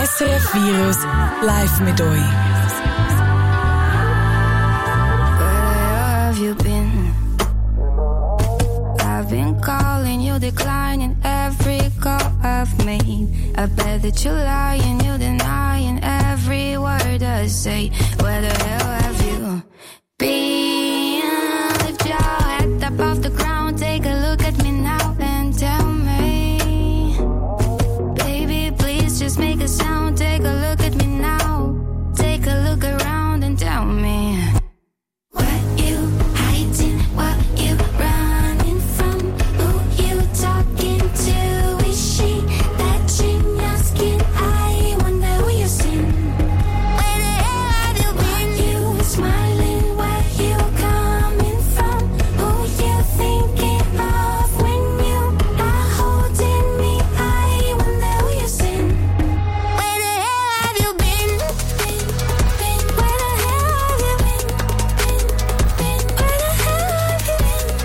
SRF Virus live mit euch. Where have you been? I've been calling you, declining every call I've made. I bet that you're lying, you're denying every word I say. Where the hell have you been? Lift your head up off the ground, take a look at me now and tell me. Baby, please just make a sound, take a look at me now. Take a look around and tell me. What you hiding, what you running from, who you talking to, is she that in your skin? I wonder who you seen. Where the hell have you been? You smiling, where you coming from, who you thinking of when you are holding me? I wonder who you seen. Where the hell have you been? Where the hell have you been? Where the hell have you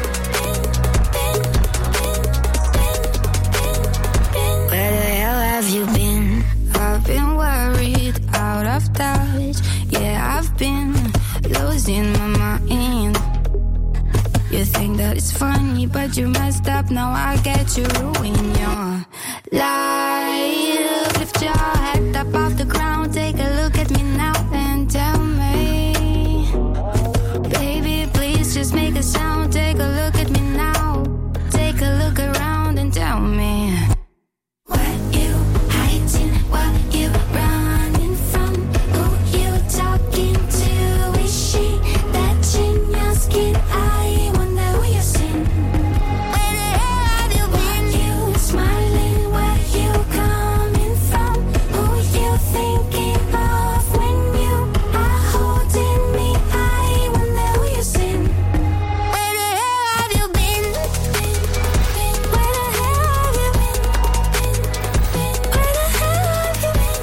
been? Where the hell have you been? I've been worried, out of touch. Yeah, I've been losing my mind. You think that it's funny, but you messed up. Now I get you ruin your life. Lift your head up off the ground, take a look at me now and tell me. Baby, please just make a sound, take a look at me now. Take a look around and tell me. What you hiding, what you running from, who you talking to, is she that in your skin? I wonder who you seen. Where the hell have you been? You smiling, where you coming from, who you thinking of when you are holding me? I wonder who you seen. Where the hell have you been? Where the hell have you been? Where the hell have you been?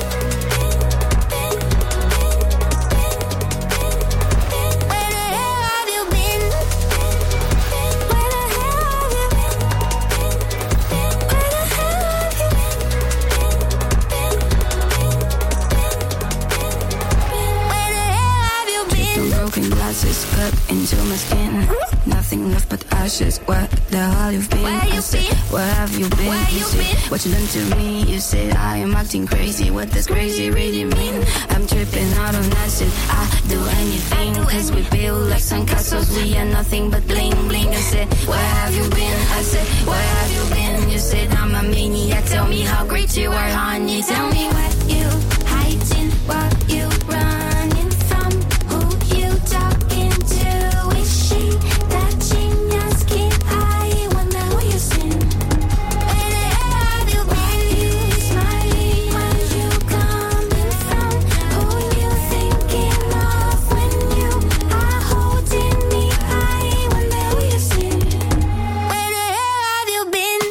Where the hell have you been? Where the hell have you been? Where the hell have you been? Broken glasses cut into my skin. Nothing left but ashes. Where the hell you've been? Where you been? Where have you been? Where you been? What you done to me? You said I am acting crazy. What does crazy really mean? I'm tripping out on acid. I do anything, cause we build like sandcastles. We are nothing but bling bling. I said, where have you been? I said, where have you been? You said I'm a maniac. Tell me how great you are, honey. Tell me what you hiding, what you running from, who you talking to, is she that in your skin? I wonder who you seen. Where the hell have you been? You smiling, where you coming from, who you thinking of when you are holding me? I wonder who you seen. Where the hell have you been?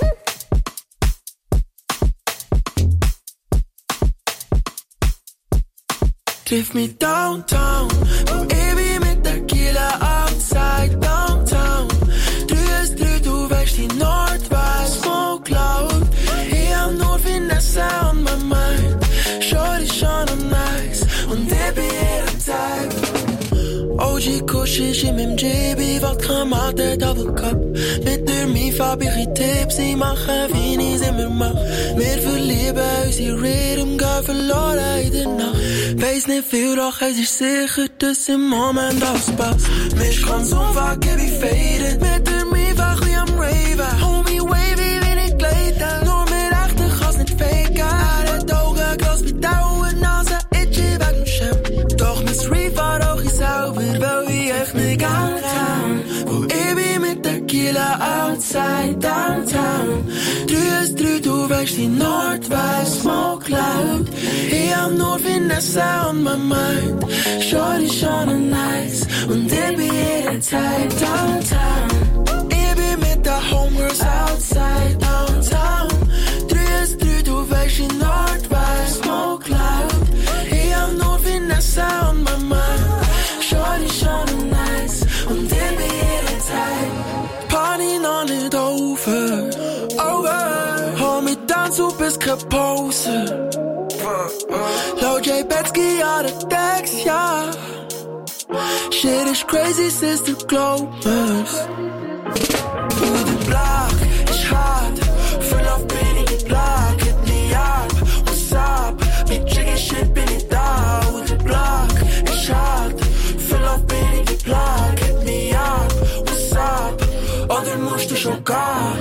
Drift me downtown, oh baby mit der Killer outside downtown. Drüst, du weißt die Nordwest, smoke cloud. Hier nur Finesse on my mind. Shorty schon nice und der bin jederzeit. OG Kushish im MJB, wat gemaakt double cup. Met door mijn fabrieke sie machen wie nie sind wir macht. Wir verlieben uns die Rhythm, gehen verloren in der Nacht. Weiß nicht viel, doch es ist sicher, dass im Moment alles passt. Mich kann's umwacken wie faded, mit der Miefach wie am Raven. Homie wavy, wenn ich gleite, nur mit Achten kann's nicht faken. Er hat Augen, Glas mit Dauern, Nase, itchy wegen dem Schirm. Doch Miss Reef war auch ich sauber, weil ich echt nicht gern kann. Wo ich bin mit der Killer outside downtown. 3-3, du weißt die Nordwest, smoke cloud. Ich hab nur Finesse on my mind. Shorty schon nice und ich bin jederzeit downtown. Ich bin mit der Homegirls outside downtown. 3-3, du weißt die Nordwest, smoke cloud. Ich hab nur Finesse on my mind. Shorty schon nice und ich bin jederzeit. Party noch nicht over. Hol mich dann zu bis keine Pause. Lil J Betsky all the decks, yeah. Shit is crazy since the Globers. The block is hot, full of pain in the block. Hit me up, what's up? Big chicken shit in it down. The block is hot, full of pain in the block. Hit me up, what's up? Other moves to show God.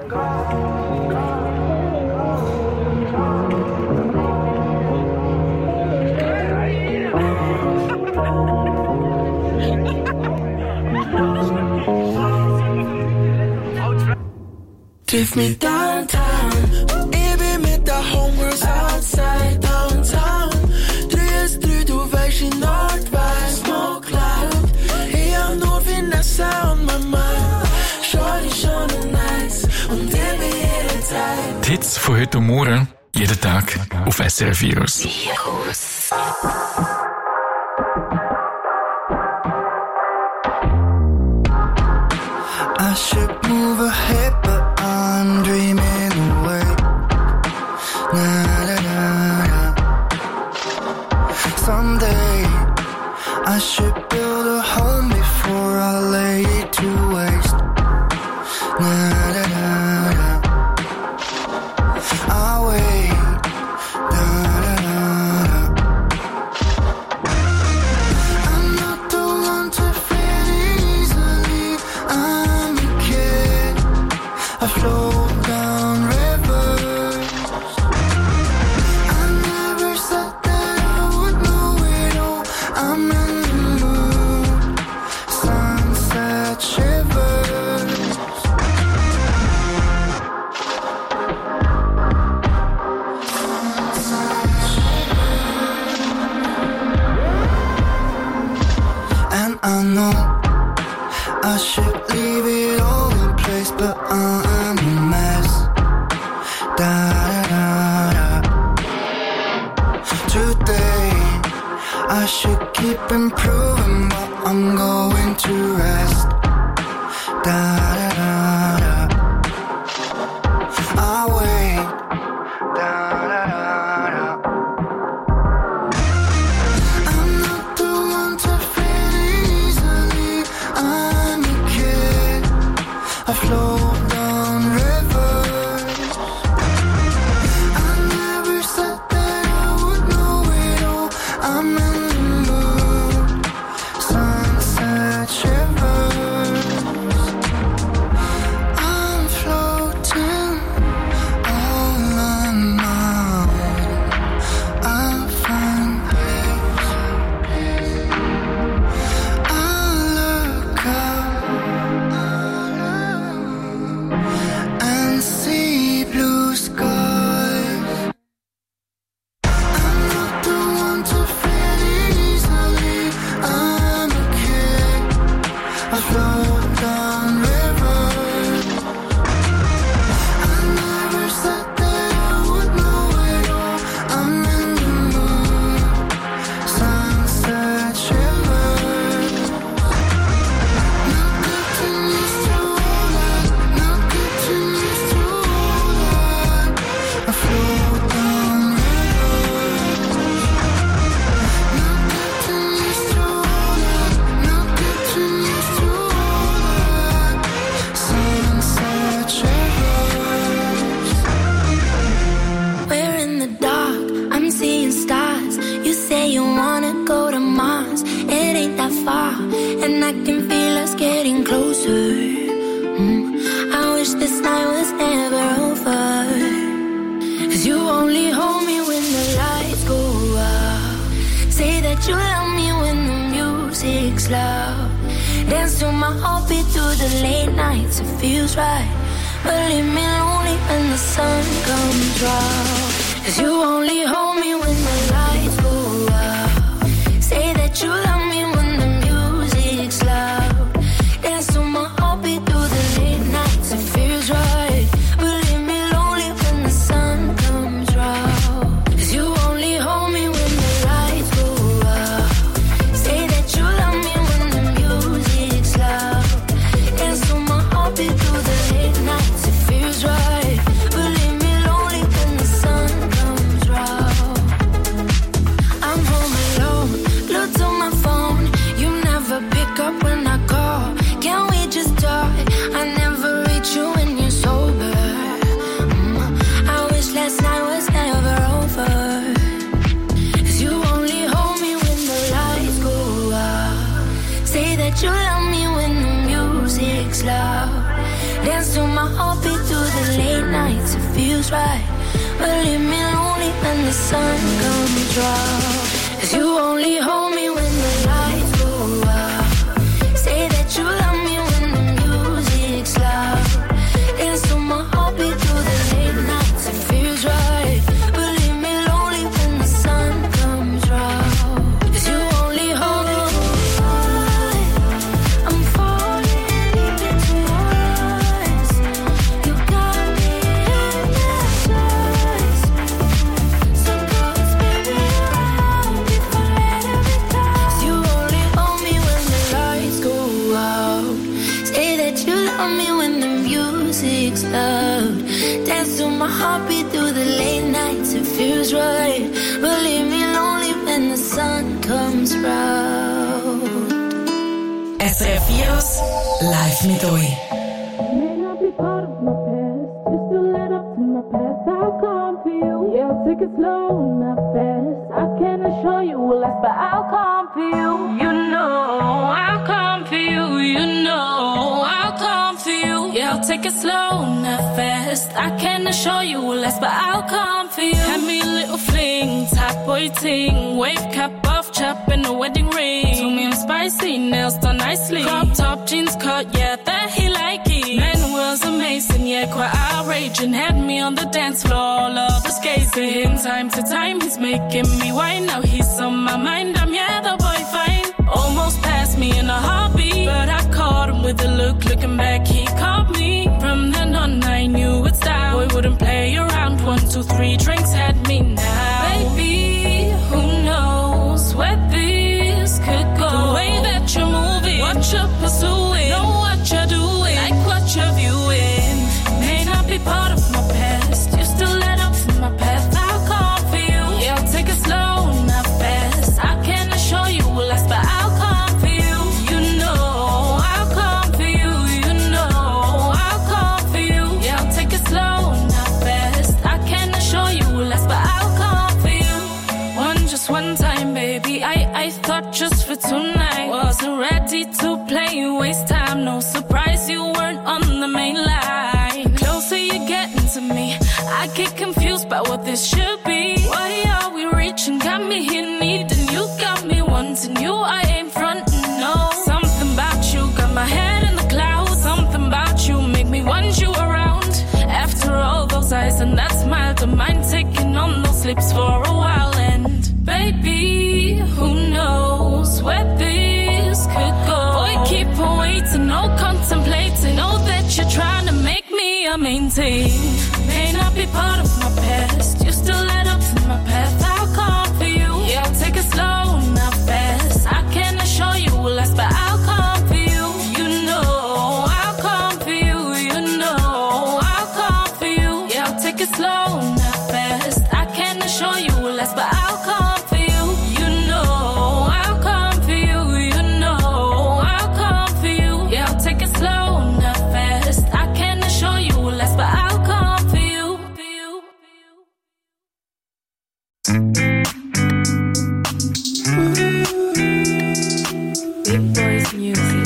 Drift me downtown, baby met de homegirls outside downtown. 3 is 3, du weißt in Nordwest, smoke loud. Hey, I know finesse on my mind. Shorty schon nice und der mir jede Zeit. Die Hits von heute und morgen, jeden Tag auf SRF Virus. I should move ahead, but I'm dreaming away. Na na na na. Someday I should build a home before I lay it to waste. Na na na na. I'll wait. Na na na na. I'm not the one to fit easily. I'm a kid. I flow down rivers. I never said that I would know it all. I'm in the mood. Sunset shivers. And I know I should leave it all in place, but I'm a mess. Da da da da. Today I should keep improving, but I'm going to rest. Da da da da. I'll wait. Da da da da. I'm not the one to fit easily. I'm a kid. I flow down rivers. I never said that I would know it all. I'm in the mood. Sunset shivers. I'm floating all on my own. I'll find peace. I'll look up and see blue skies. I'm not the one to fit easily. I'm a kid. I float down rivers. I never said that I would know it all. I'm in the mood. Sunset shivers. Not getting used to all that. Not getting used to all that. I float down rivers. Not getting used to all that. Not getting used to all that. Sunset shivers. We're in the dark, I'm seeing stars. You say you wanna go to Mars. It ain't that far, and I can feel us getting closer. I wish this night was never over. 'Cause you only hold me when the lights go out. Say that you love me when the music's loud. Dance to my heartbeat through the late nights, it feels right. But leave me lonely when the sun comes round. 'Cause you only hold me when the lights go out. Say that you love me when the music's loud. Dance to my heartbeat through the late nights, it feels right. But leave me lonely when the sun comes round. 'Cause you only hold me when the lights go out. Say that you love me when the music's loud. Dance to my heartbeat through the late nights, it feels right. But leave me lonely when the sun comes round. right, but leave me lonely when the sun comes out. 'Cause you only hold me when the lights go out. Say that you love me when the music's loud. And so my heart beat through the late nights, it feels right, but leave me lonely when the sun comes out. 'Cause you only hold me tonight. I'm falling deep into your eyes. You got me hypnotized. So close, baby, around before later it dies. You only hold me when the lights go out. Say that you love me when the music's loud. Dance to my heartbeat through the late nights, it feels right, but leave me lonely when the sun comes round. SRF Heroes live mit euch. May not be part of my past, you still led up to my path. I'll come for you, yeah, I'll take it slow, not fast. I can't assure you will last, but I'll come for you. You know, I'll come for you. You know, I'll come for you. Yeah, I'll take it slow, not fast. I can't assure you will last, but I'll come for you. Had me a little fling, top boy ting, wave cap off, chop in a wedding ring. To me I'm spicy, nails done nicely. Crop top, jeans cut, yeah, that he like it. Man was amazing, yeah, quite outraging. Had me on the dance floor, love is gazing. Time to time, he's making me whine. Now he's on my mind, I'm yeah, the boy fine. Almost passed me in a heartbeat, but I caught him with a look. Looking back, he caught me. From then on, I knew it's down. Boy wouldn't play around. 1, 2, 3 drinks had me now. Baby, who knows where this could go? The way that you're moving, what you're pursuing, know what you're doing, like what you're viewing. May not be part of my past, you still led up to my path. I'll come for you, yeah, I'll take it slow, not fast. I can't assure you will last, but I'll come for you. You know, I'll come for you. You know, I'll come for you. Yeah, I'll take it slow, not fast. I can't assure you will last, but I'll come for you. Just one time, baby, I thought just for tonight. Wasn't ready to play, waste time. No surprise you weren't on the main line. The closer you're getting to me, I get confused by what this should be. Why are we reaching? Got me here needing you, got me wanting you. I ain't frontin', no. Something about you got my head in the clouds. Something about you make me want you around. After all those eyes and that smile, the mind taking on those lips for a while. And baby, who knows where this could go? Boy, keep on waiting, no contemplating. Know that you're trying to make me a main thing. May not be part of my past, you still led up to my path. I'll come for you, yeah, I'll take it slow, not fast. I can't assure you will last, but I'll come for you. You know, I'll come for you. You know, I'll come for you. Yeah, I'll take it slow, not fast. I can't assure you will last, but I'll come for you. You know, I'll come for you. You know, I'll come for you. Yeah, I'll take it slow, not fast. I can't assure you will last, but I'll come for you. Big Boys Music.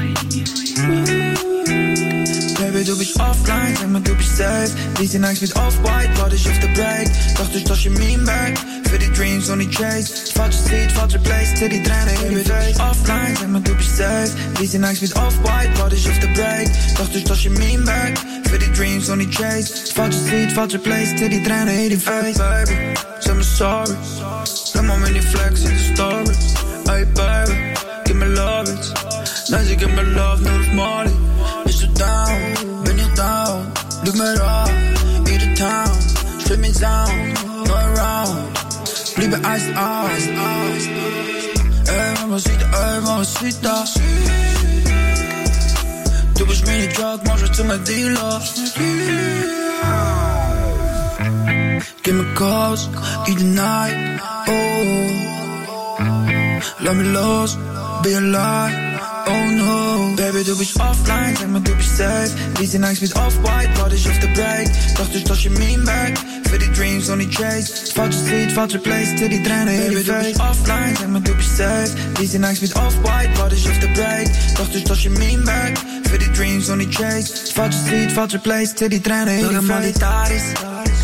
Baby, du bist offline, sag mal, du bist safe. Diese Nights mit Off-White, warte ich auf der Break. Doch du stehst in meinem Bag, für die Dreams und die Chase. Falsche Seat, falsche Place, zieh die Tränen in die Face. Offline, sag mal, du bist safe. Diese Nights mit Off-White, warte ich auf der Break. Doch du stehst in meinem Bag, für die Dreams und die Chase. Falsche Seat, falsche Place, zieh die Tränen in die Face. Hey baby, sag mir sorry. Nimm mal meine Flex in die Story. Hey baby, gib mir love it. Nein, sie gibt mir love, nur auf Molly. Bist du down? Bin ich down? Look mir an, in the town. Strip me down, go around. Bliebe iced out. Ey, mamacita. Du bist meine Drug, mach ich zu meinem Dealer. Give me calls, in the night. Oh, lass mich los, be alive. Oh no, baby, du bist offline, sag mal, du bist safe. Diese Nights mit Off-White, warte ich auf der Break. Doch du stehst in meinem Bag, für die Dreams und die Chase. Falsche Seat, falsche Place, zieh die Tränen in die Face. Baby, du bist offline, sag mal, du bist safe. Diese Nights mit Off-White, warte ich auf der Break. Doch du stehst in meinem Bag, für die Dreams und die Chase. Falsche Seat, falsche Place, zieh die Tränen in die Face.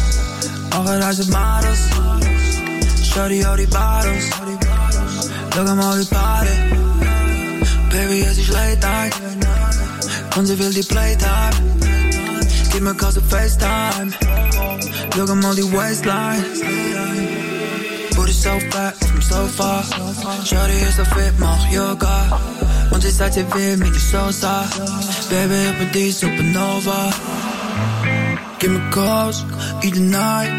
machen Reise Maros. Shorty, all die Bottles. Schau mal die Party. Baby, es ist late night. Und sie will die Playtime. Gib mir Cause FaceTime. Schau mal die Waistline. Booty so fat from so far. Shorty ist so fit, mach Yoga. Und sie sagt, sie will mich nicht so sah. Baby, ich bin die Supernova. Give me calls, eat the night,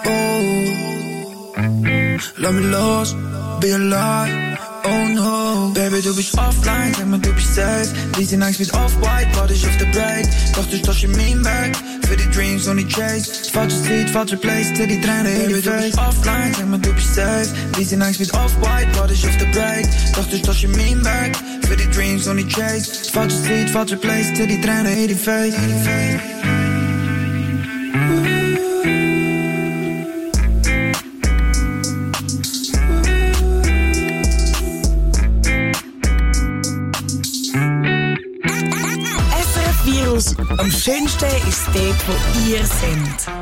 oh. Lass mich los, be alive, oh no. Baby, du bist offline, sag mal, du bist safe. Diese Nights mit Off-White, warte ich auf der Break. Doch du stehst in meinem Weg, für die Dreams und die Chase. Falsches Lied, falscher Place, till die Tränen in die Face. Du bist offline, sag mal, du bist safe. Diese Nights mit Off-White, warte ich auf der Break. Doch du stehst in meinem Weg, für die Dreams und die Chase. Falsches Lied, falscher Place, till die Tränen in die Face. Am schönsten ist dort, wo ihr seid.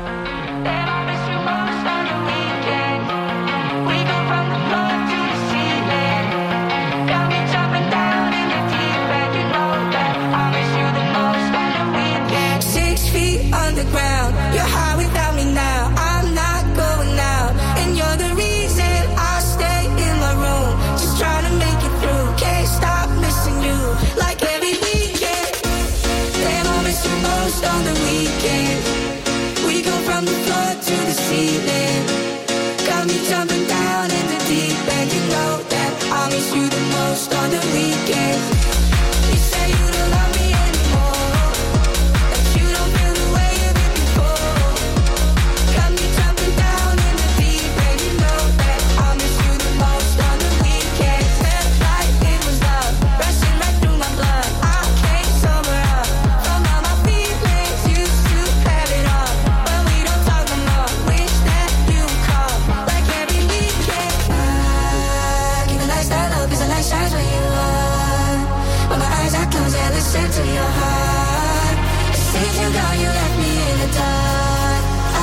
On the weekend, we go from the floor to the ceiling. Got me jumping down in the deep end. You know that I miss you the most on the weekend. You say you don't love me anymore, that you don't feel the way you did before. Got me jumping down in the deep end. You know that I miss you the most on the weekend. Felt like it was love, rushing right through my blood. I can't sober up from all my feelings. Used to have it all, but we don't talk no more. Wish that you call like every weekend. Keep the lifestyle up, 'cause the light shines where you are. When my eyes are closed, I listen to your heart. Since you gone, you left me in the dark.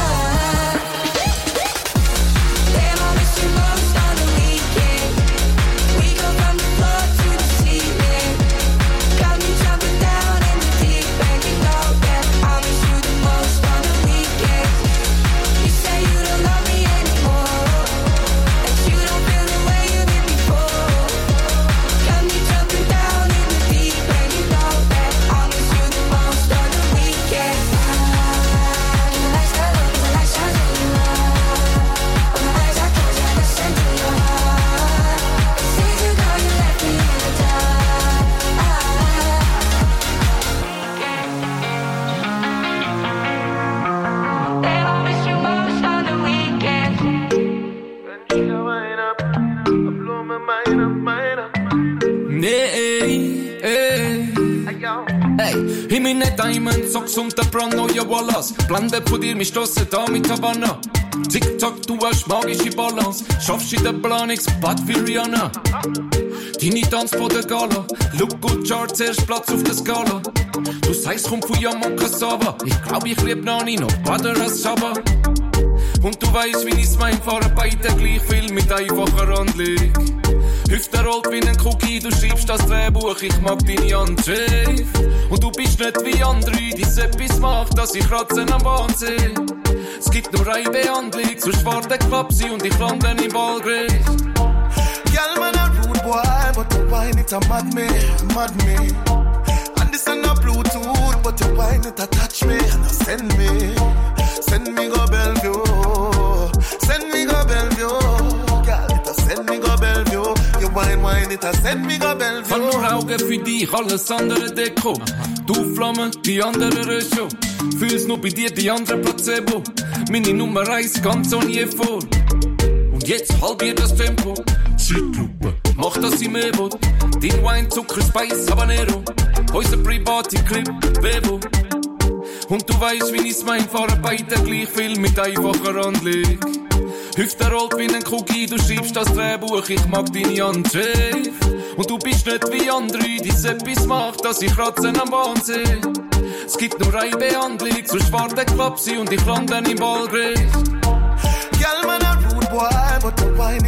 Damn, I miss you most on the weekend. We go from the floor to the ceiling. Got me jumping down in the deep end. You know that I miss you the most on the weekend. You say you don't love me anymore, that you don't feel the way you did before. Got me jumping down in the deep end. You know that I miss you the most on the weekend. The lifestyle up, 'cause the light shines where you are. When my eyes are closed, I listen to your heart. Since you gone, you left me in the dark. Damn, I miss you most on the weekend. Hey, in meine Diamond Socks und der Brand neuer Wallace. Blende von dir, mich stossen da mit Havana. Zickzack, du hast magische Balance. Schaffst in der Planungsbad wie Rihanna. Deine Tanzboden-Gala. Look good Charts, erst Platz auf der Skala. Du sagst, komm von Yamon Cassava. Ich glaub, ich lieb Nani noch Bader als Shabba. Und du weißt, wie ich's mein, fahren beide gleich viel mit einfacher Handlung. Hüfte rollt wie ein Cookie, du schreibst das Drehbuch, ich mag deine Handschrift. Und du bist nicht wie andere, die etwas macht, dass ich kratzen am Wahnsinn. Es gibt nur eine Behandlung, sonst warte Klapsi und ich lande im Wahlgericht. Girl, man a rude boy, but the wine it a mad me. And this a no Bluetooth, but the wine it a touch me. And a send me go Bellevue, send me go Bellevue. Girl, it a send me go Bellevue. You wine it a send me go Bellevue. Kann nur Augen für dich, alles andere Deko. Du Flamme, die andere Röscho. Fühl's nur bei dir, die andere Placebo. Meine Nummer 1 ganz ohne Effort. Und jetzt halbiert das Tempo. Zeitlupe, mach das im Evo. Dein Wein, Zucker, Spice, Habanero. Unser private Clip, Bevo. Und du weißt, wie ich's mein, fahren beide gleich viel mit einfacher Handlung. Hüfte rollt wie ein Cookie, du schreibst das Drehbuch, ich mag deine Handschrift. Und du bist nicht wie andere, die etwas macht, dass ich kratzen am Wahnsinn. Es gibt nur eine Behandlung, sonst warte Klapsi und ich lande im Wahlgericht.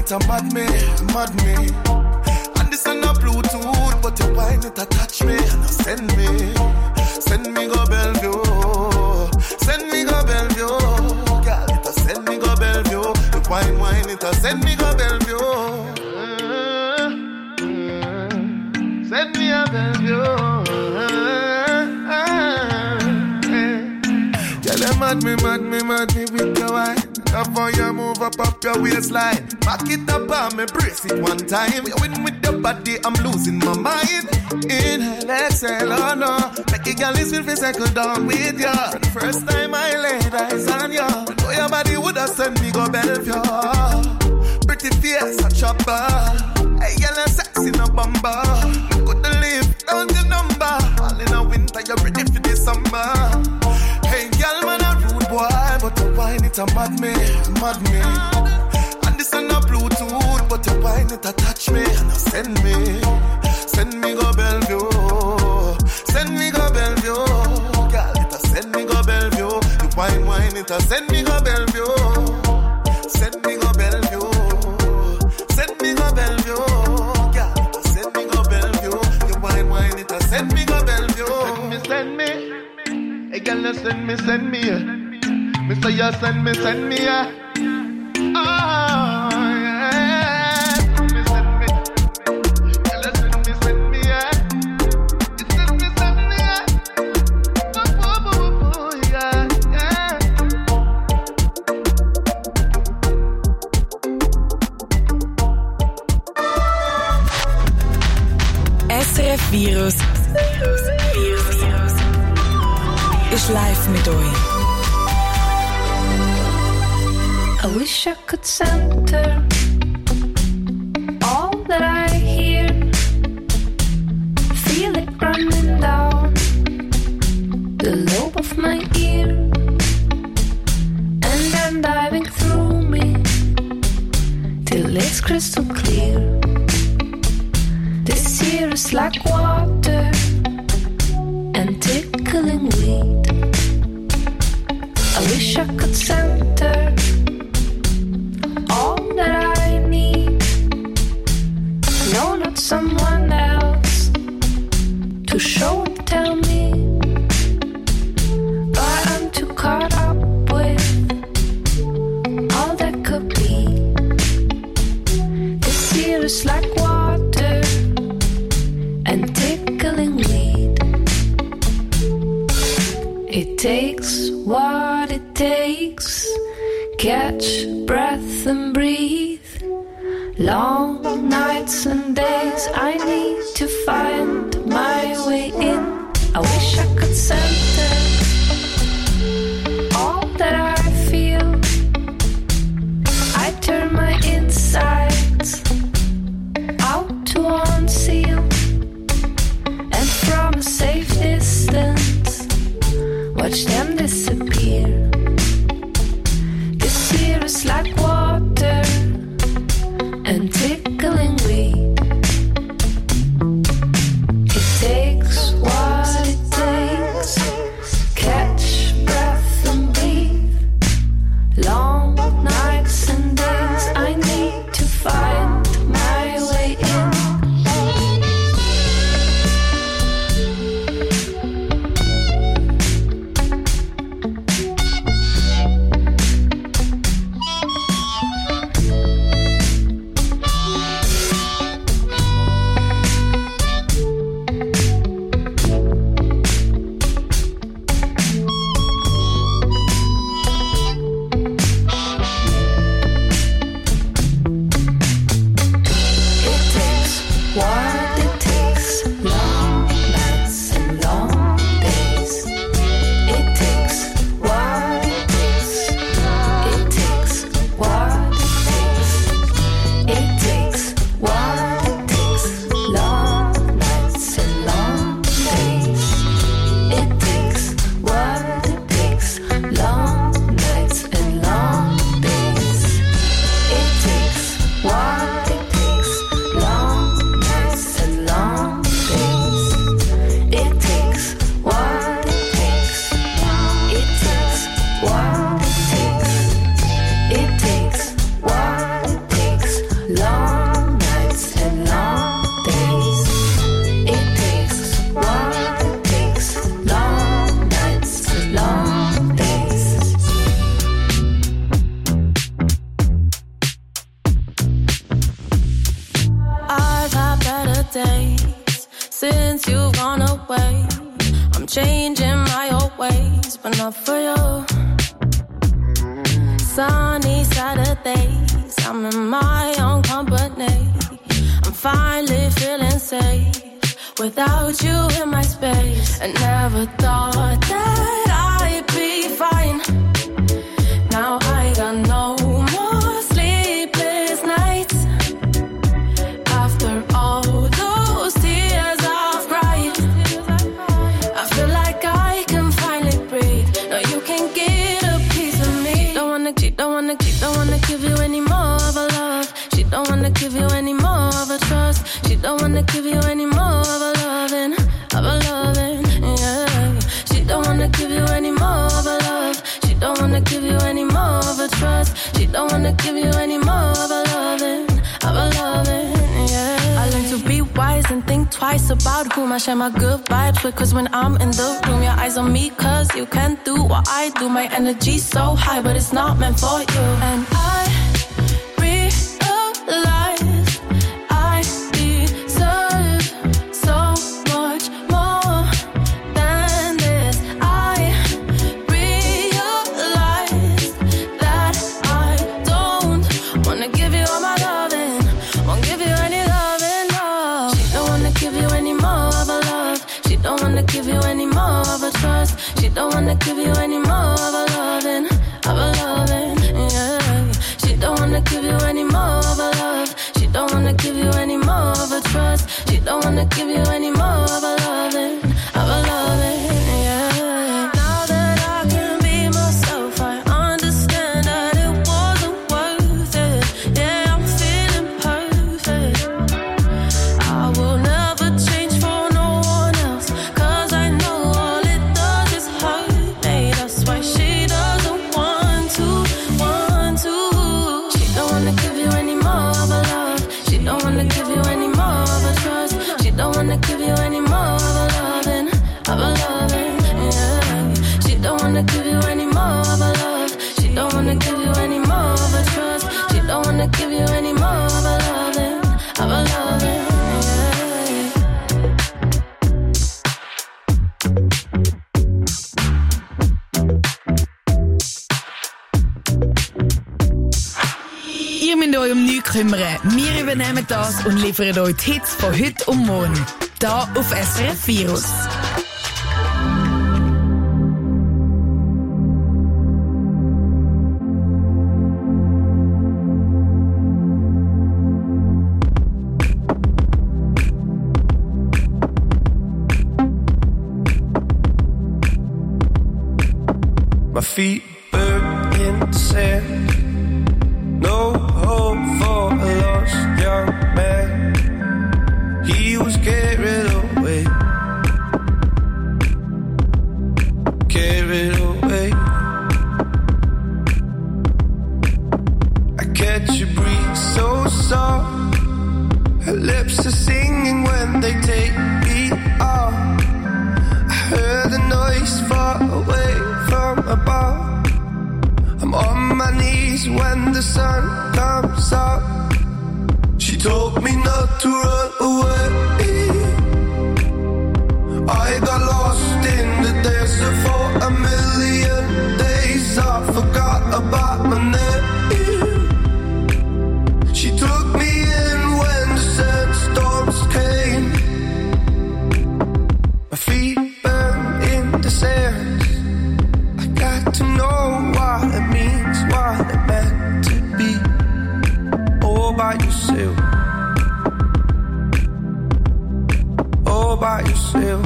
it a mad me. And this ain't no Bluetooth, but your wine it a touch me. And send me go Bellevue. Send me go Bellevue. Girl, it a send me go Bellevue. The wine it a send me go Bellevue. Send me a Bellevue. Girl, you mad me with your wine. Love how you move up your waistline. Back it up and me brace it one time. You win with your body, I'm losing my mind. Inhale, exhale, oh no. Make a girl listen for cycle down with ya. First time I laid eyes on ya, I know your body woulda send me go Bellevue. Pretty face a chopper. Hey, girl, you sexy no bumper. Coulda live down your number. All in a winter, you ready for the summer. Hey, girl, man a rude boy, but the wine it a mad me. And this ain't no Bluetooth, but the wine it a touch me. And send me go Bellevue. Send me go Bellevue. Girl, it a send me go Bellevue. The wine it a send me go Bellevue. Send me go Bellevue. Send me go Bellevue. Girl, it a send me go Bellevue. The wine it a send me go Bellevue. Send me. Hey, girl, send me, yeah. Mr. You send me, yeah. Oh, yeah. Send me. Girl, send me, yeah. You send me, yeah. Oh, yeah. SRF Virus ist live mit euch. I wish I could center all that I hear, feel it running down the lobe of my ear, and then diving through me till it's crystal clear. This year is like water and tickling weed. I wish I could center all that I need. No, not someone else to show and tell me. But I'm too caught up with all that could be. This year is like water and tickling weed. It takes what it takes. Catch breath and breathe. Long nights and days I need to find my way in. I wish I could center all that I feel. I turn my insides out to unseal, and from a safe distance watch them disappear. This year is like water and tickling weed. since you've gone away. I'm changing my old ways, but not for you. Sunny Saturdays, I'm in my own company. I'm finally feeling safe without you in my space. I never thought that I'd be fine. Now I got no more sleepless nights. After all those tears I've cried, I feel like I can finally breathe. Now you can get a piece of me. Don't wanna give you any more of a love. She don't wanna give you any more of a trust. She don't wanna give you any more of a loving, yeah. She don't wanna give you any more of a love. She don't wanna give you any more of a trust. She don't wanna give you any more of a loving, yeah. I learned to be wise and think twice about whom I share my good vibes with. Cause when I'm in the room, your eyes on me. Cause you can't do what I do. My energy's so high, but it's not meant for you. And I realize I deserve so much more than this. I realize that I don't wanna give you all my loving, won't give you any loving, no. She don't wanna give you any more of a love. She don't wanna give you any more of a trust. She don't wanna give you any more of a loving, yeah. She don't wanna give you any more of a love. She don't wanna give you any more of a trust. She don't wanna give you any more of a loving, yeah. Now that I can be myself, I understand that it wasn't worth it. Yeah, I'm feeling perfect. I will never change for no one else. Cause I know all it does is hurt me. That's why she doesn't want to. She don't wanna give you any more of a love. She don't wanna give you any more of a trust. She don't wanna give you any more of a loving, yeah. She don't wanna give you any more of a love. She don't wanna give you any more of a trust. She don't wanna give you any more of a loving, yeah. Ihr müsst euch um nichts kümmern. Wir übernehmen das und liefern euch die Hits von heute und morgen. Da auf SRF Virus. My feet burn in the sand. No hope for a lost young man. He was carried away. Carried away. I catch a breeze so soft. Her lips are singing when they take me off. I heard a noise far away from above. I'm on my knees when the sun comes up. She told me not to run away. I got lost in the desert for a million days. I forgot about my name. She took me in when the sandstorms came. My feet burn in the sand. I got to know what it means, what it meant to be all by yourself, all by yourself.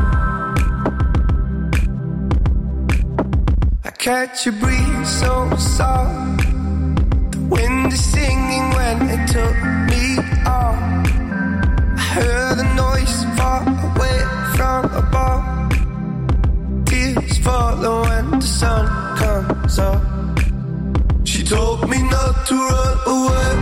I catch a breeze so soft. The wind is singing when it took me off. I heard a noise far away from above. Tears follow when the sun comes up. She told me not to run away.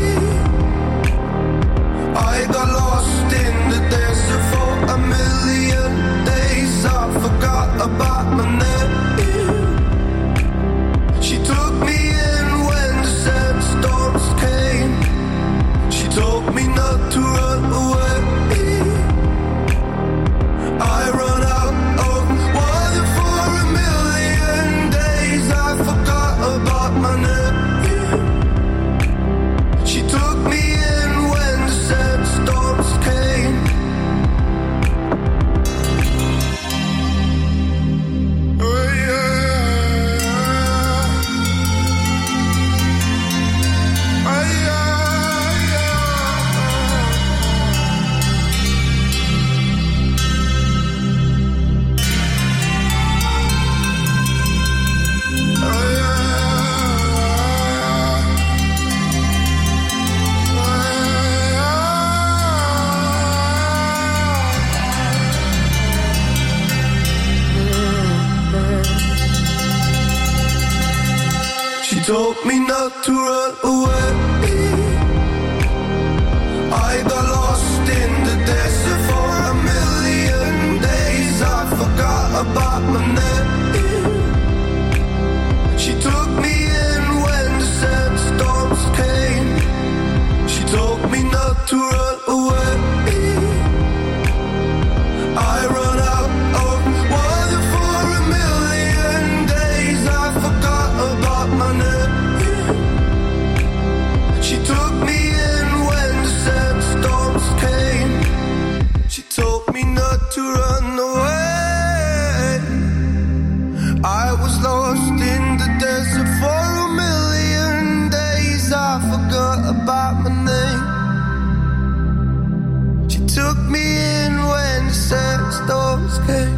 I got lost in the desert for a million days. I forgot about my name. She took me in when the sandstorms came. She told me not to run away. told me not to run away. I got lost in the desert for a million days. I forgot about my name. She took me in when the sandstorms came. She told me not to run away. I run out of water for a million days. I forgot about my name. She took me in when the sandstorms came. She told me not to run away. I was lost in the desert for a million days. I forgot about my name. She took me in when the sandstorms came.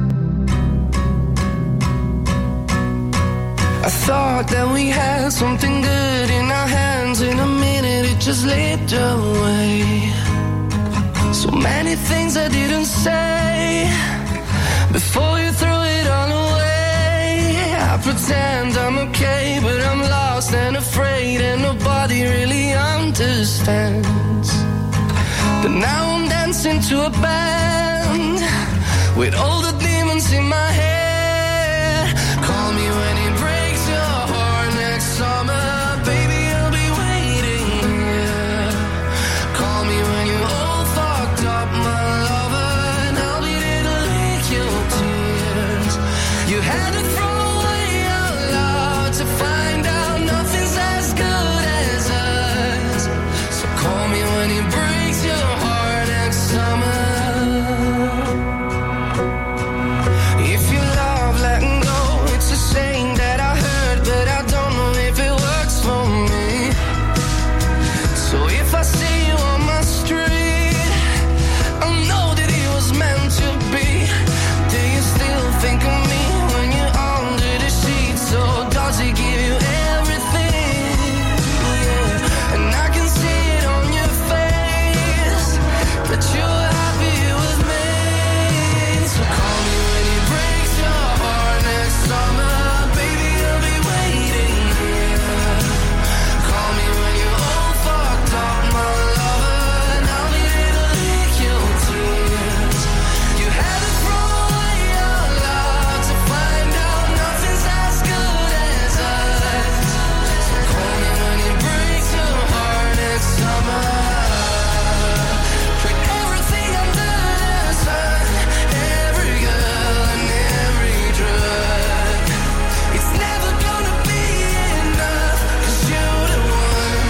I thought that we had something good in our hands. In a minute it just slipped away. So many things I didn't say before you threw it all away. I pretend I'm okay, but I'm lost and afraid, and nobody really understands. But now I'm dancing to a band with all the demons in my head. Call me when it breaks your heart next summer, baby, I'll be waiting here. Call me when you're all fucked up, my lover, and I'll be there to lick your tears. You had to throw away your love to find out nothing's as good as us. So call me when it breaks your heart next summer. If you love letting go, it's a saying that I heard, but I don't know if it works for me. So if I see you on my street, I know that it was meant to be. Do you still think of me when you're under the sheets? So does it give you everything? Yeah. And I can see it on your face that you're happy with me. So call me when it breaks your heart next summer, baby, I'll be waiting here. Call me when you're all fucked up, my lover, and I'll be there to lick your tears. You had to throw away your love to find out nothing's as good as us. So call me when it breaks your heart next summer. Trick everything under the sun, every girl and every drug. It's never gonna be enough, 'cause you're the one.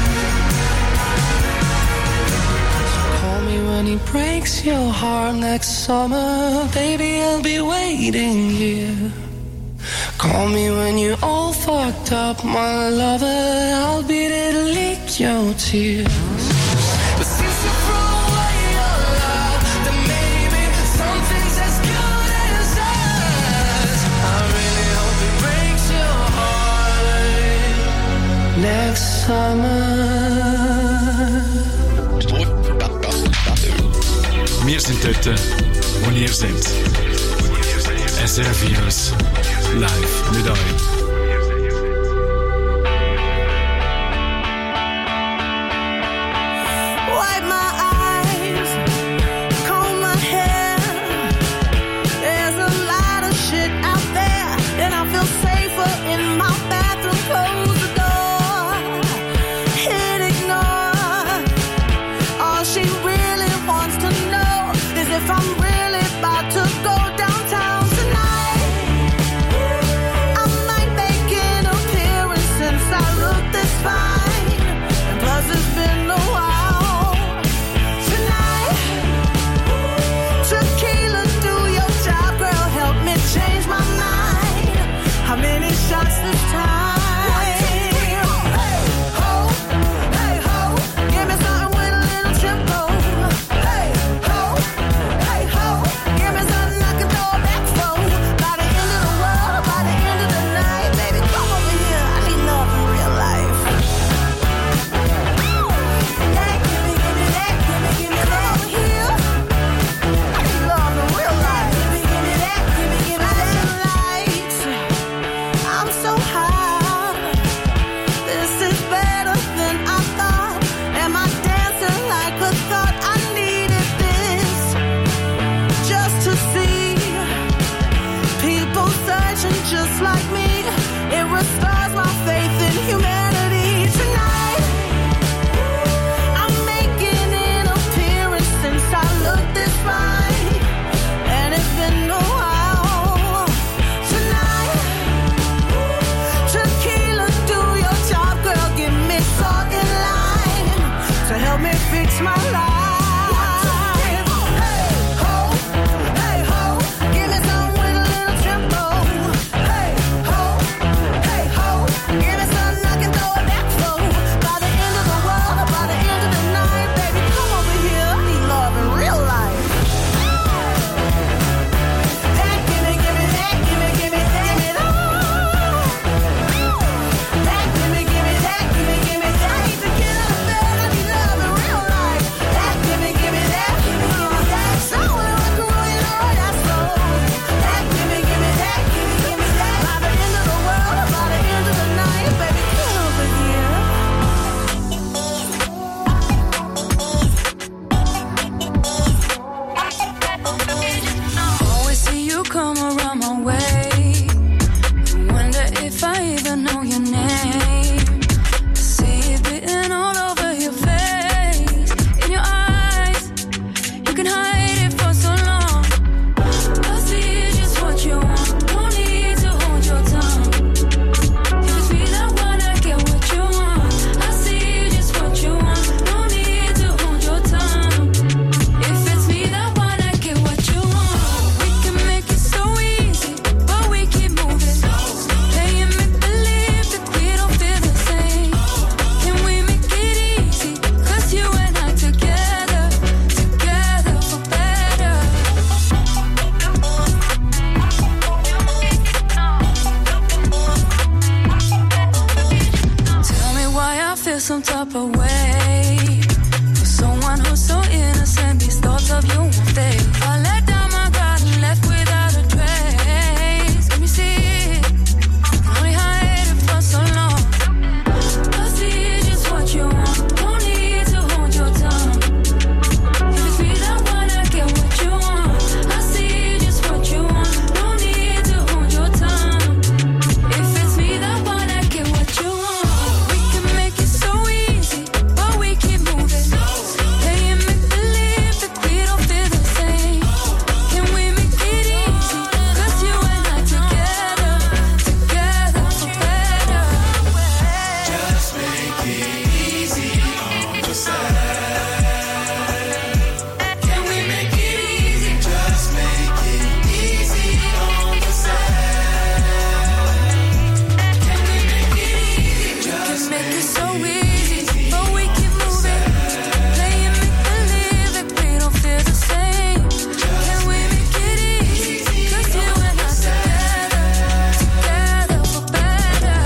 Call me when he breaks your heart next summer, baby, I'll be waiting here. Call me when you're all fucked up, my lover, I'll be there to lick your tears. But since you threw away your love, then maybe something's as good as us. I really hope it breaks your heart next summer. Wir sind dort, wo ihr seid. SRF Virus live mit euch. Wipe my eyes, comb my hair. There's a lot of shit out there, and I feel safer in my bathroom. Close the door, hit ignore. All she really wants to know is if I'm really about to go downtown tonight. I might it's my life. Hey ho, give me some with a little tempo. Hey ho, give me some I can throw it back for. By the end of the world, or by the end of the night, baby, come over here, I need love in real life. That give me that, give me that. That give me that, give me that. I need to get out of bed, I need love in real life. That give me that, give me that. So when I can really know that's so. That give me that, give me that. By the end of the world, or by the end of the night, baby, come over here. Always see you come around my way. Wonder if I even know your name. See it written all over your face, in your eyes. You can hide it for so long. I see just what you want. No need to hold your tongue. If it's me that wanna get what you want, I see just what you want. No need to hold your tongue. If it's me that wanna get what you want, we can make it so easy, but we keep moving. Playing make believe that we don't feel the same. Can we make it easy? 'Cause you and I together for better. Tell me why I feel some type of way for someone who's so innocent. These thoughts of you won't fade. I let down my guard and left without a trace. Let me see it. Only hide it for so long. I see just what you want. No need to hold your tongue. If it's me that wanna get what you want, I see just what you want. No need to hold your tongue. If it's me that wanna get what you want, we can make it so easy, but we keep moving. Playing make believe that we don't feel the same. Can we make it easy? 'Cause you and I together for better. Just make it easy on yourself. Can we make it easy? Just make it easy on yourself. Can we make it easy? Can make it so easy, but we keep moving. Playing make believe that we don't feel the same. Can we make it easy? 'Cause you and I together for better.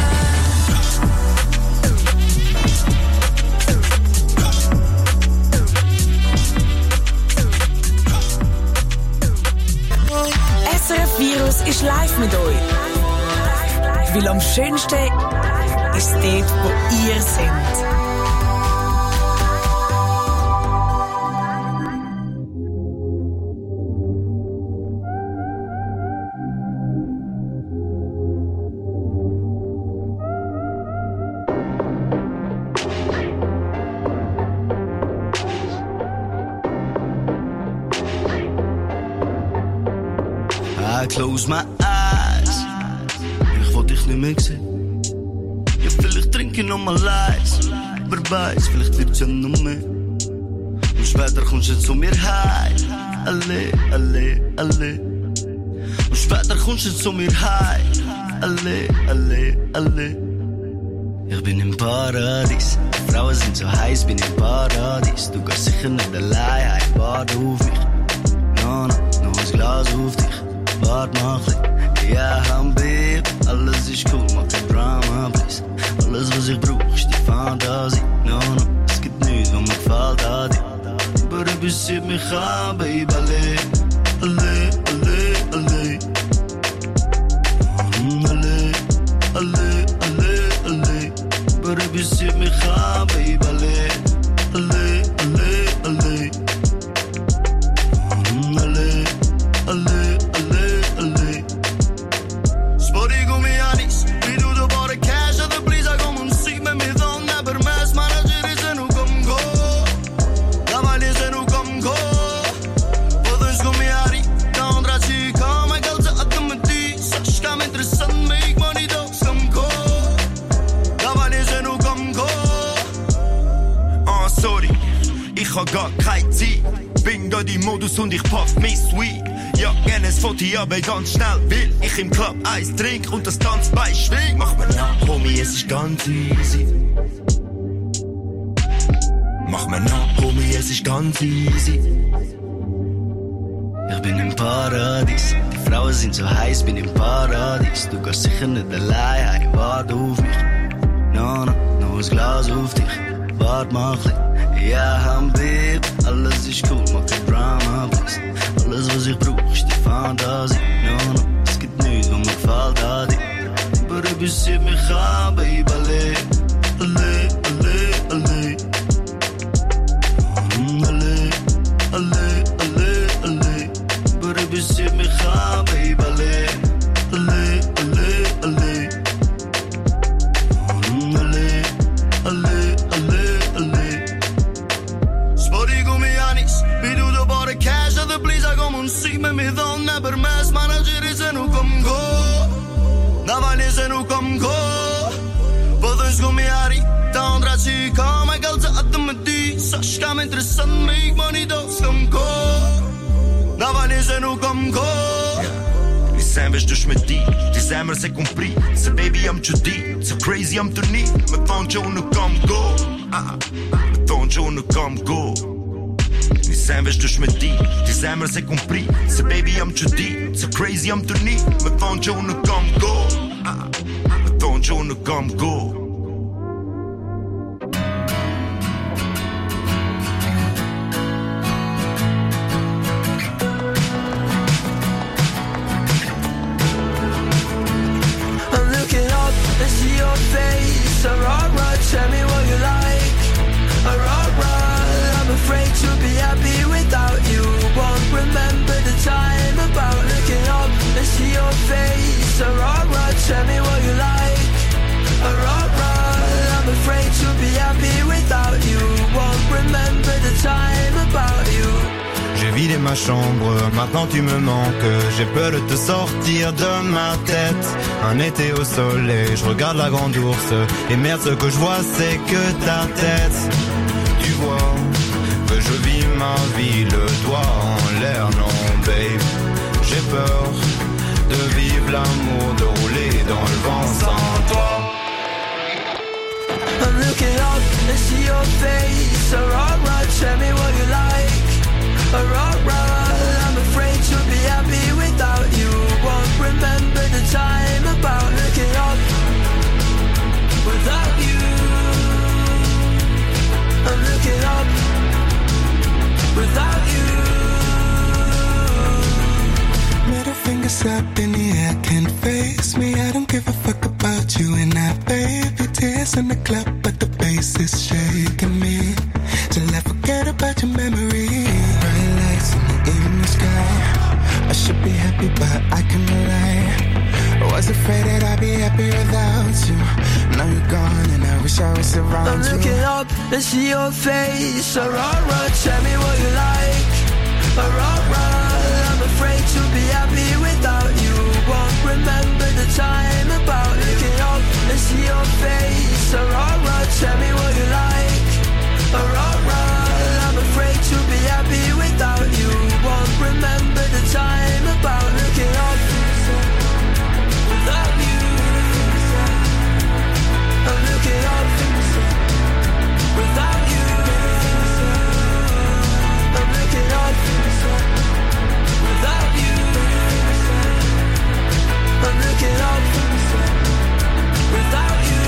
SRF Virus ist live mit euch. Weil am schönsten ist dort, wo ihr seid. I close my eyes. Ich wollte dich nicht mehr sehen. Ja, vielleicht trinke ich noch mal leise. Wer weiß, vielleicht wird's ja noch mehr. Und später kommst du zu mir heim. Alle, alle, alle. Und später kommst du zu mir heim. Alle, alle, alle. Ich bin im Paradies. Die Frauen sind so heiß, bin im Paradies. Du gehst sicher nicht allein heim. Warte auf mich. No, no, noch ein Glas auf dich. Wart noch ein bisschen. Ja, Habib, alles ist cool, mach kein Drama, please. Alles, was ich brauch, ist die Fantasie. No, no, es gibt nichts, was mir gefällt an dir. Aber du bist mich an, Baby, alle, alle, alle, alle. Alle, alle, alle, alle. Aber du bist mich an, Baby, alle, alle, alle, alle. Alle, alle, alle, alle. Spori come Anis, mi do the body cash of the please I come on see me don't never mess manager is no come go. Damali is no come go. Others come Ari, ich hab gar keine Zeit. Bin da im Modus und ich puff mein Sweet. Ja, gerne ein Foto, aber ganz schnell, will ich im Club Eis trink und das Tanzbein schwing. Mach mir nach, Homie, es ist ganz easy. Mach mir nach, Homie, es ist ganz easy. Ich bin im Paradies, die Frauen sind so heiß, bin im Paradies. Du gehst sicher nicht allein, hey, warte auf mich. No, no, noch ein Glas auf dich, warte mal ein bisschen. Ja, Habib, alles ist cool, mach kein Drama, please. Alles, was ich brauch, ist die Fantasie. No, no, es gibt nichts, was mir gefällt an dir. Aber du bist mich an, Baby, alle, alle, alle, alle. Alle, alle, alle, alle. Aber du bist mich an, Baby, alle, alle, alle, alle. Alle, alle, alle, alle. Spori come Yanis, veduto pure cash da plisa come un sime mi donna per me smanagere se non come go. Navale se non come go. Podes come Yari, tandra ci come calza at medi, sashka me interessant me money dos come go. Navale se non come go. Zijn we dus met die zijn c'est compris. So baby I'm too deep, so crazy I'm too neat. Me found you no come go. Me found you no come go. Die zijn we dus met die zijn c'est compris. So baby I'm too deep, so crazy I'm too neat. Me found you no come go. Me found you no come go. Face, a rock, tell me what you like. A rock, I'm afraid to be happy without you. Won't remember the time about looking up and see your face. A rock, tell me what you like. A rock, I'm afraid to be happy without you. Won't remember the time about you. J'ai vidé ma chambre, maintenant tu me manques. J'ai peur de te sortir de ma tête. Un été au soleil, je regarde la grande ours. Et merde, ce que je vois, c'est que ta tête. Tu vois que je vis ma vie, le doigt en l'air, non babe. J'ai peur de vivre l'amour, de rouler dans le vent sans toi. I'm looking up and see your face. A rock, tell me what you like. A rock, I'm afraid to be happy without you. Won't remember the time about looking up without you. I'm looking up without you. Middle fingers up in the air, can't face me. I don't give a fuck about you and I baby tears in the club, but the bass is shaking me till I forget about your memory. Bright lights in the evening sky. I should be happy, but I can't lie. I was afraid that I'd be happy without you. Now you're gone and I wish I was around you. I'm looking up and see your face. A rock, tell me what you like. A rock, I'm afraid to be happy without you. Won't remember the time about looking up and see your face. A rock, tell me what you like. A rock, I'm afraid to be happy without you. Won't remember the time about looking up without you. I'm looking up without you. I'm looking up without you. I'm looking up without you.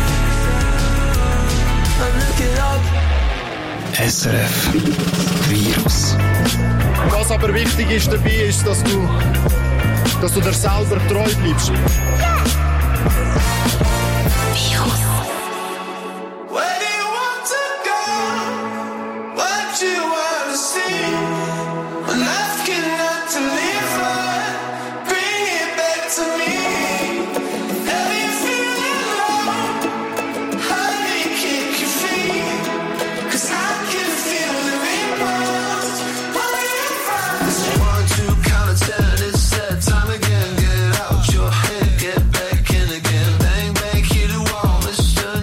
I'm looking up. SRF Virus. Was aber wichtig ist dabei, ist, dass du dir selber treu bleibst. Virus. Where do you want to go? What you wanna see? I'm asking not to leave her. Bring it back to me. Have you feeling low? Honey, kick your feet. 'Cause I can feel the rebound. Where you from? 1, 2, count to 10. It's that time again. Get out your head, get back in again. Bang, bang, hit the wall. It's just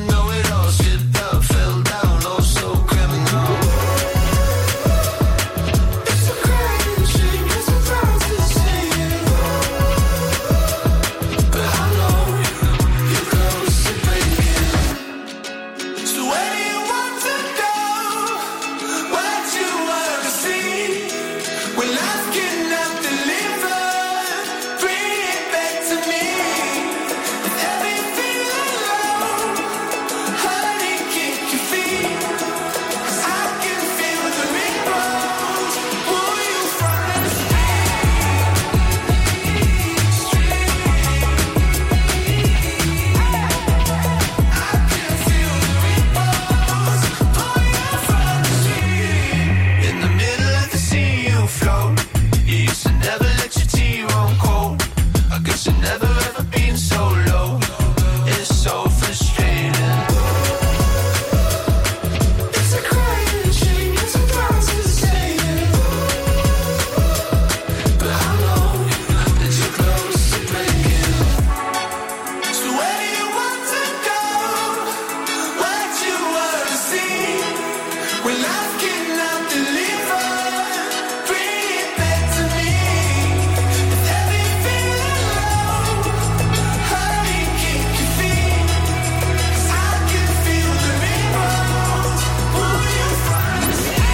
When life cannot deliver, bring it back to me. If heavy feeling low, honey, kick your feet. 'Cause I can feel the rainbows pull you from the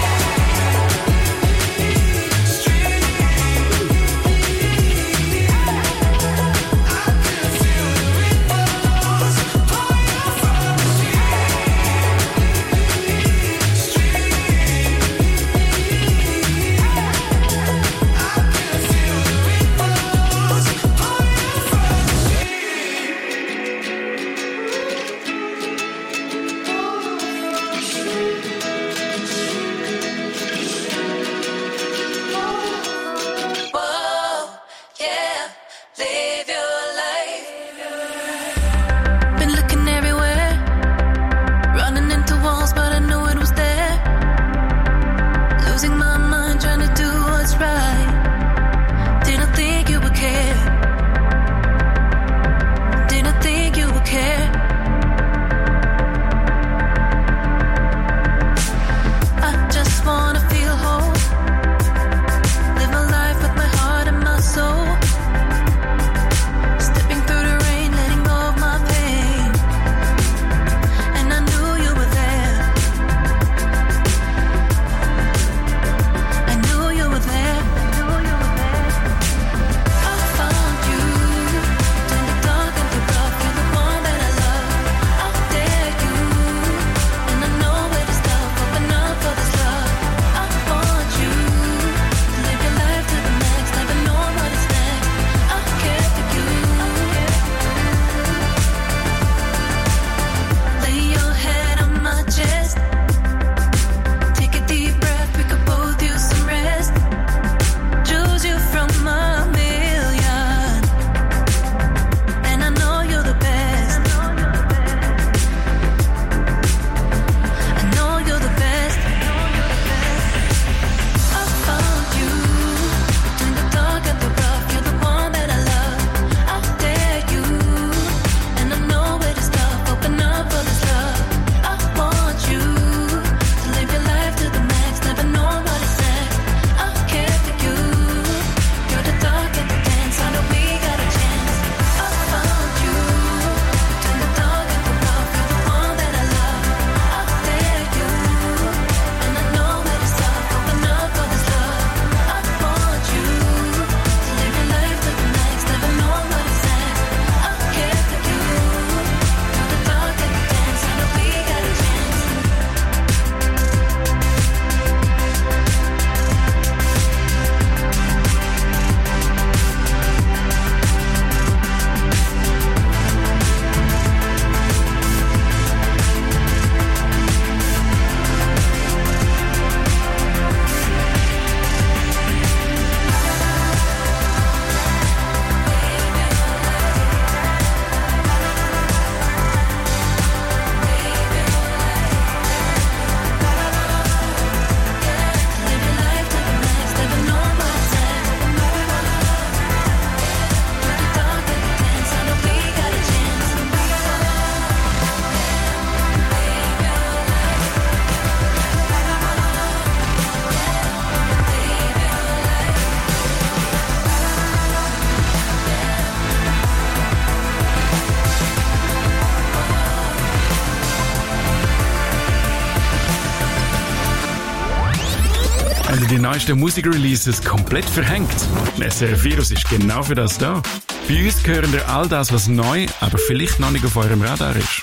Die neuesten Musikreleases komplett verhängt. SRF Virus ist genau für das da. Bei uns hören ihr all das, was neu, aber vielleicht noch nicht auf eurem Radar ist.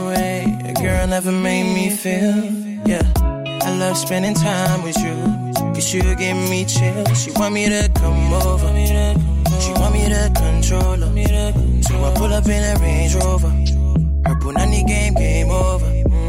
Spending time with you. Cause you give me chills. She want me to come over. She want me to control her. So I pull up in a Range Rover. Her punani game over.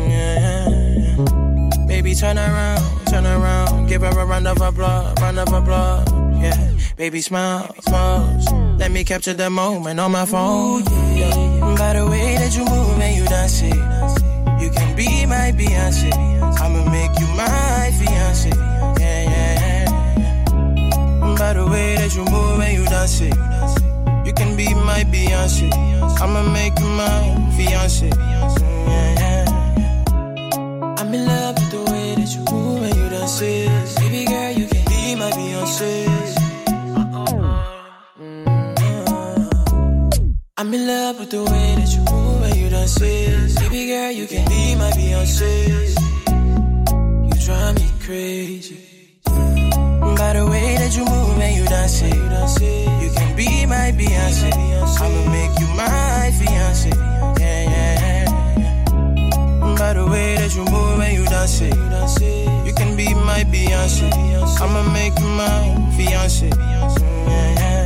Baby, turn around. Give her a round of applause. Yeah, baby, smile, pose. Let me capture the moment on my phone. Yeah. By the way that you move and you dance it, you can be my Beyonce. I'ma make you my fiance. Yeah. By the way that you move and you dance it, you can be my Beyonce. I'ma make you my fiance. Yeah. I'm in love with the way that you move and you dance it. Baby girl, you can be my Beyonce. I'm in love with the way that you move and you dance it. Baby girl, you can be my Beyonce. You drive me crazy. By the way that you move and you dance it, you can be my Beyonce. I'ma make you my fiance. Yeah. By the way that you move and you dance it, you can be my Beyonce. I'ma make you my fiance. Yeah.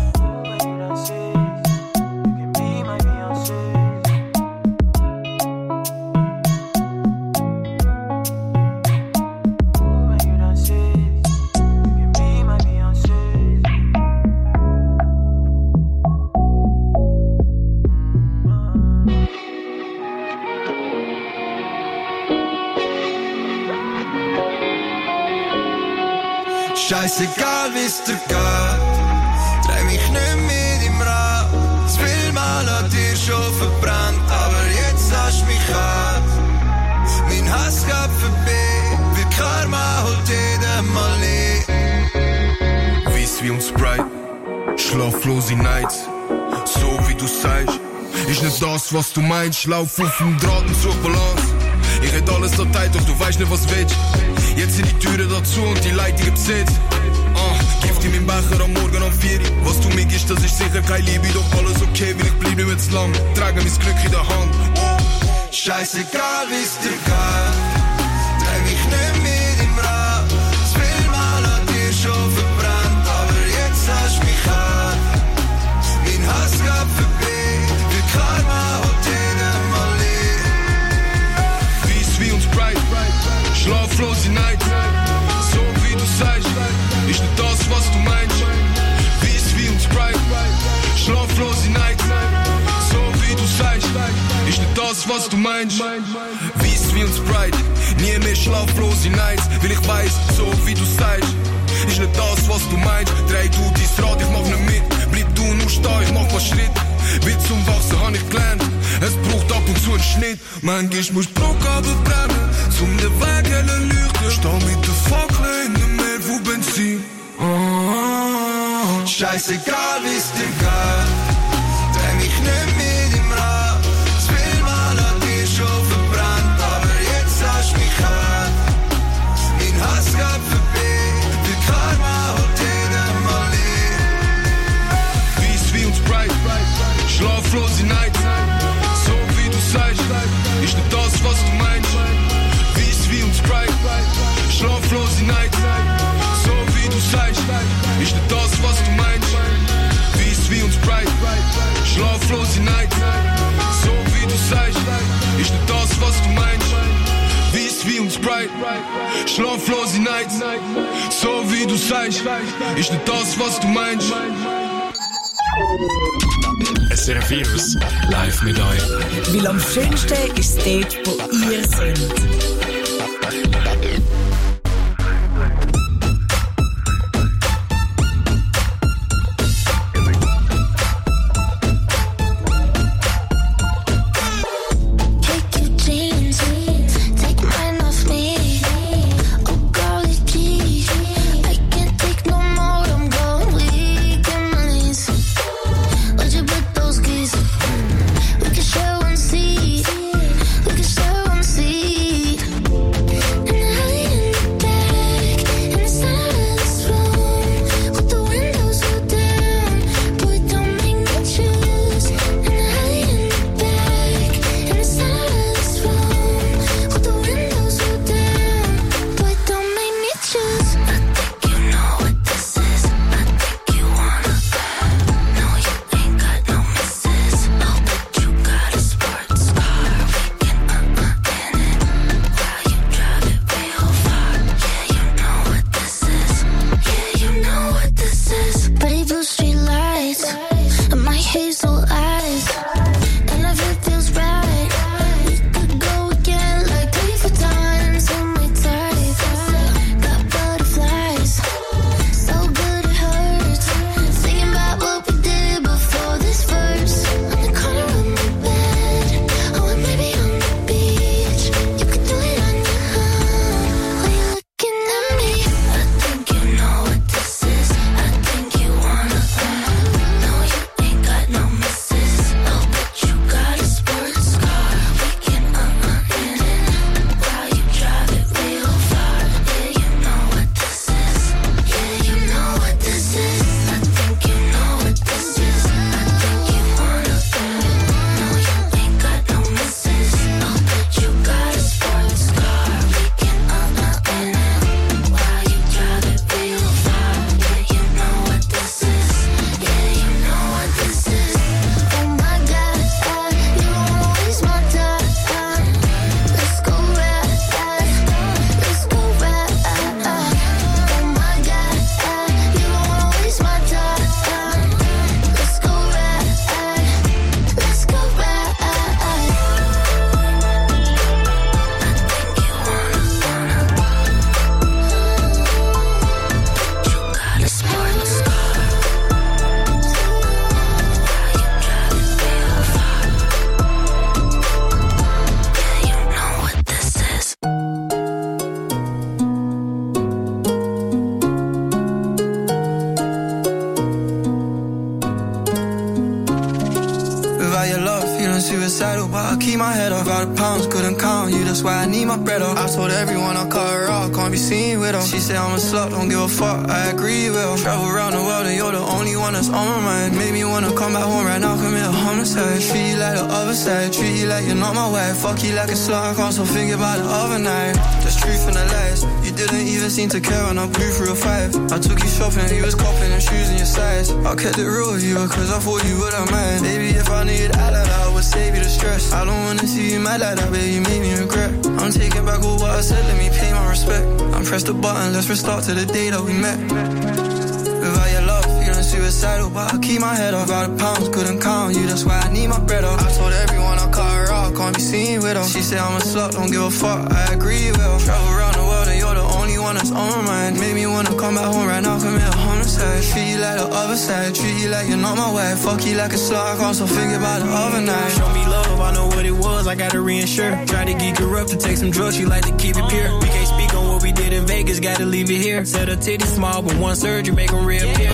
Scheißegal, wie's dir geht, dreh mich nicht mit im Rad. Das viel Mal hat dir schon verbrannt, aber jetzt hast du mich an. Mein Hass geht vorbei, wie Karma holt jeden mal nie. Weiss wie uns Sprite, schlaflose Nights, so wie du sagst, ist nicht das, was du meinst. Lauf auf dem Draht und such Balance. Ich hätt alles Datei, doch du weißt nicht, was willst. Jetzt sind die Türen dazu und die Leitungen besetzt. Gift in meinem Becher am Morgen um 4 Uhr. Was du mir gibst, das ist sicher keine Liebe. Doch alles okay, weil ich bleib nicht mehr zu lang. Trage mein Glück in der Hand. Scheißegal, wie's dir geht, dreh mich nicht mit im Rad. Das viel Mal hat dir schon verbrannt, aber jetzt hast du mich an. Mein Hass geht vorbei, wie Karma holt jeden mal nie. Weiss wie uns Sprite, schlaflose Night, so wie du sagst, ist nicht das, was du meinst. Weiss wie uns Sprite, schlaflose Night, so wie du sagst, ist nicht das, was du meinst. Weiss wie uns Sprite, nie mehr schlaflose Nights, weil ich weiss, so wie du sagst, ist nicht das, was du meinst. Dreh du dein Rad, ich mach nicht mit, bleib du nur stehen, ich mach was Schritt. Wie zum Wachsen hab ich gelernt, es braucht ab und zu einen Schnitt. Manchmal musst du Bruchkabel brennen, zum den Weg helle leuchten. Steh mit der Fackel in dem Meer von Benzin. Scheißegal, wie's dir geht, dreh mich nicht mit im Rad. Das viel Mal hat dir schon verbrannt, aber jetzt hast du mich an. Mein Hass geht vorbei, wie Karma holt jeden mal nie. Weiss wie uns Sprite, schlaflose Night, so wie du sagst, ist nicht das, was du meinst. Weiss wie uns Sprite, schlaflose Night, so wie du sagst, ist nicht das, was du meinst. Weiss wie uns Sprite, schlaflose Night, so wie du sagst, ist nicht das, was du meinst. Weiss wie uns Sprite, schlaflose Night, so wie du sagst, ist nicht das, was du meinst. SRF Virus, live mit euch. Weil am schönsten ist es dort, wo ihr seid. We can share one seat. And suicidal, but I keep my head up. Out of pounds, couldn't count you, that's why I need my bread up. I told everyone I cut her out, can't be seen with her. She said I'm a slut, don't give a fuck, I agree with her. Travel around the world and you're the only one that's on my mind. Made me wanna come back home right now, commit a homicide. Treat you like the other side, treat you like you're not my wife. Fuck you like a slut, I can't stop thinking about the other night. There's truth in the lies, you didn't even seem to care when I blew through a 5. I took you shopping, you was copping and shoes in your size. I kept it real with you, cause I thought you wouldn't mind. Baby, if I knew you'd act like that, I would save you the stress. I don't wanna see you mad like that, baby, you made me regret. I'm taking back all what I said, let me pay my respect. I pressed the button, let's restart to the day that we met. Without your love, feeling suicidal, but I keep my head up. Out of pounds, couldn't count you, that's why I need my bread up. I told everyone I cut her out, can't be seen with her. She said I'm a slut, don't give a fuck, I agree with her. Travel around the world and you're the only one that's on my mind. Made me wanna come back home right now, commit a homicide. Treat you like the other side, treat you like you're not my wife. Fuck you like a slut, I can't stop thinking about the other night. Show me love, I know what it was, I gotta reinsure. Try to geek her up to take some drugs, she like to keep it pure. We can't speak on what we did in Vegas, gotta leave it here. Said her titties small, but one surgery make them reappear.